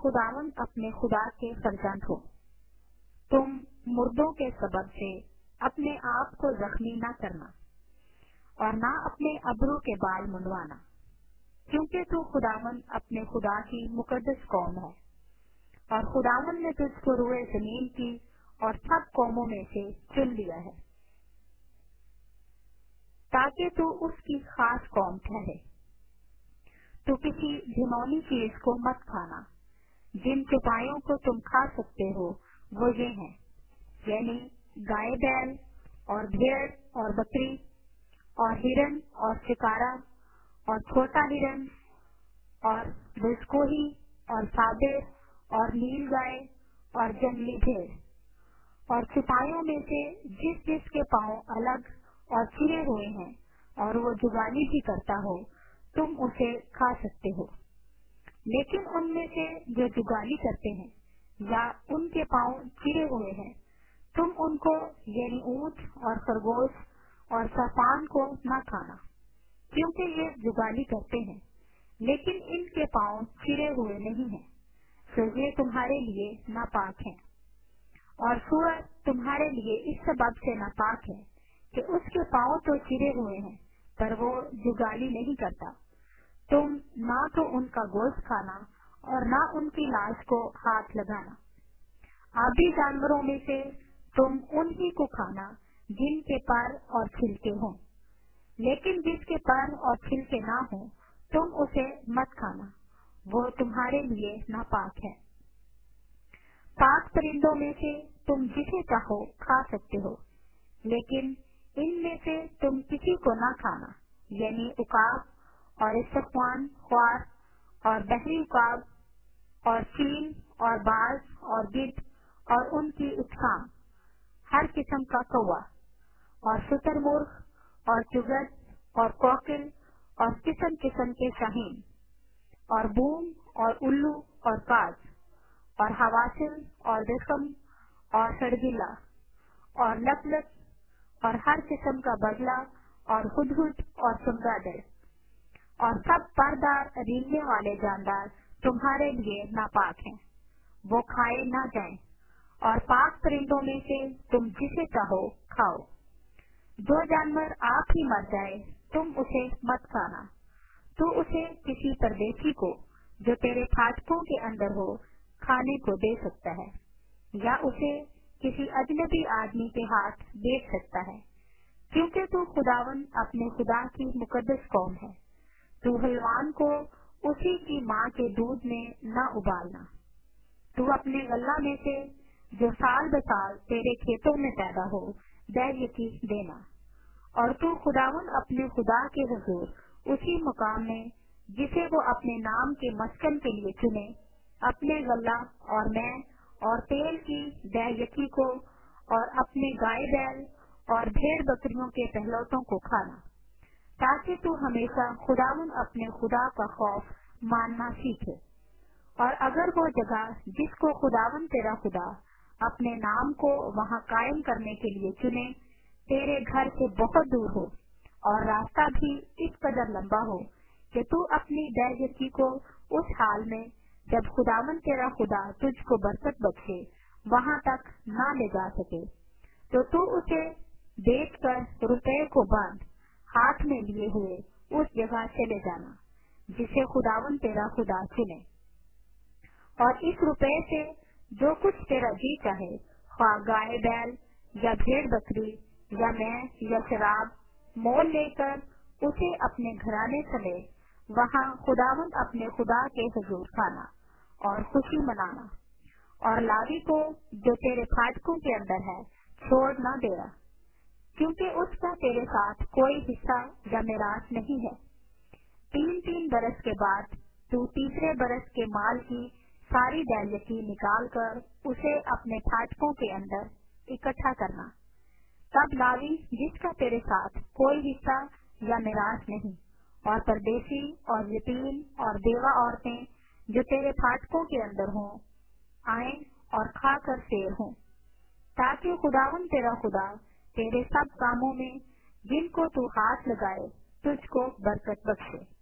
खुदावन अपने खुदा के फर्जंद हो। तुम मुर्दों के सबब से अपने आप को जख्मी न करना और न अपने अब्रू के बाल मुंडवाना, क्योंकि तू खुदावन अपने खुदा की मुकद्दस कौम है और खुदावन ने तुझको रुए जमीन की और सब कौमों में से चुन लिया है ताकि तू उसकी खास कौम ठहरे। तू किसी घिनौनी चीज को मत खाना। जिन चौपायों को तुम खा सकते हो वो ये हैं, यानी गाय बैल और भेड़ और बकरी और हिरन और शिकारा और छोटा हिरन और बिस्कोही और साबिर और नील गाय और जंगली भेड़। और चौपायों में से जिस जिसके पांव अलग और चिरे हुए हैं और वो जुगाली भी करता हो, तुम उसे खा सकते हो। लेकिन उनमें से जो जुगाली करते हैं या उनके पांव चिरे हुए हैं, तुम उनको यानी ऊंट और खरगोश और सापान को न खाना, क्योंकि ये जुगाली करते हैं लेकिन इनके पांव चिरे हुए नहीं हैं, तो ये तुम्हारे लिए नापाक हैं। और सूअर तुम्हारे लिए इस सबब से नापाक है कि उसके पांव तो चिरे हुए हैं पर वो जुगाली नहीं करता। तुम ना तो उनका गोश्त खाना और ना उनकी लाश को हाथ लगाना। आबी जानवरों में से तुम उन्हीं को खाना जिनके पर और छिलके हों, लेकिन जिसके पर और छिलके ना हो तुम उसे मत खाना, वो तुम्हारे लिए नापाक है। पाक परिंदों में से तुम जिसे चाहो खा सकते हो, लेकिन इनमें से तुम किसी को ना खाना, यानी उकाब और इस्तख्वान, ख्वार और बहरी उकाब और चील और बाज और गिद्ध और उनकी उत्साम, हर किस्म का कौवा और शुतुरमुर्ग और चुगत और कोकिल और किस्म किस्म के शाहीन और बूम और उल्लू और काज और हवासिल और रेशम और सड़गिला और लपलप और हर किस्म का बगला और हुदहुद और चमगादड़ और सब परदार रींगने वाले जानदार तुम्हारे लिए नापाक हैं, वो खाए ना जाएं। और पाक परिंदों में से तुम जिसे चाहो खाओ। जो जानवर आप ही मर जाए तुम उसे मत खाना। तू उसे किसी परदेशी को जो तेरे फाटकों के अंदर हो खाने को दे सकता है, या उसे किसी अजनबी आदमी के हाथ बेच सकता है, क्योंकि तू खुदावन अपने खुदा की मुकद्दस कौम है। तू हलवान को उसी की माँ के दूध में न उबालना। तू अपने गल्ला में से जो साल बसाल तेरे खेतों में पैदा हो दैयकी देना। और तू खुदावन अपने खुदा के हुजूर उसी मुकाम में जिसे वो अपने नाम के मस्कन के लिए चुने, अपने गल्ला और मैं और तेल की दैयकी को और अपने गाय बैल और भेड़ बकरियों के पहलौठों को खाना, ताकि तू हमेशा खुदावन अपने खुदा का खौफ मानना सीखे। और अगर वो जगह जिसको खुदावन तेरा खुदा अपने नाम को वहाँ कायम करने के लिए चुने तेरे घर से बहुत दूर हो और रास्ता भी इस कदर लंबा हो कि तू अपनी दैयकी को उस हाल में जब खुदावन तेरा खुदा तुझको बरकत बख्शे वहाँ तक न ले जा सके, तो तू उसे बेचकर रुपए को बांध हाथ में लिए हुए उस जगह चले जाना जिसे खुदावन तेरा खुदा चुने। और इस रुपए से जो कुछ तेरा जी चाहे, ख्वाह गाय बैल या भेड़ बकरी या मैंस या शराब, मोल लेकर उसे अपने घराने समेत वहाँ खुदावन अपने खुदा के हुजूर खाना और खुशी मनाना। और लावी को जो तेरे फाटकों के अंदर है छोड़ न देना, क्योंकि उसका तेरे साथ कोई हिस्सा या मिरास नहीं है। 3-3 बरस के बाद तू तीसरे बरस के माल की सारी दैयकी निकाल कर उसे अपने फाटकों के अंदर इकट्ठा करना। तब लावी जिसका तेरे साथ कोई हिस्सा या मिरास नहीं, और परदेशी और यतीम और बेवा औरतें जो तेरे फाटकों के अंदर हों आए और खा कर शेर हों, ताकि खुदावन तेरा खुदा तेरे सब कामों में जिनको तू हाथ लगाए तुझको बरकत बख्शे।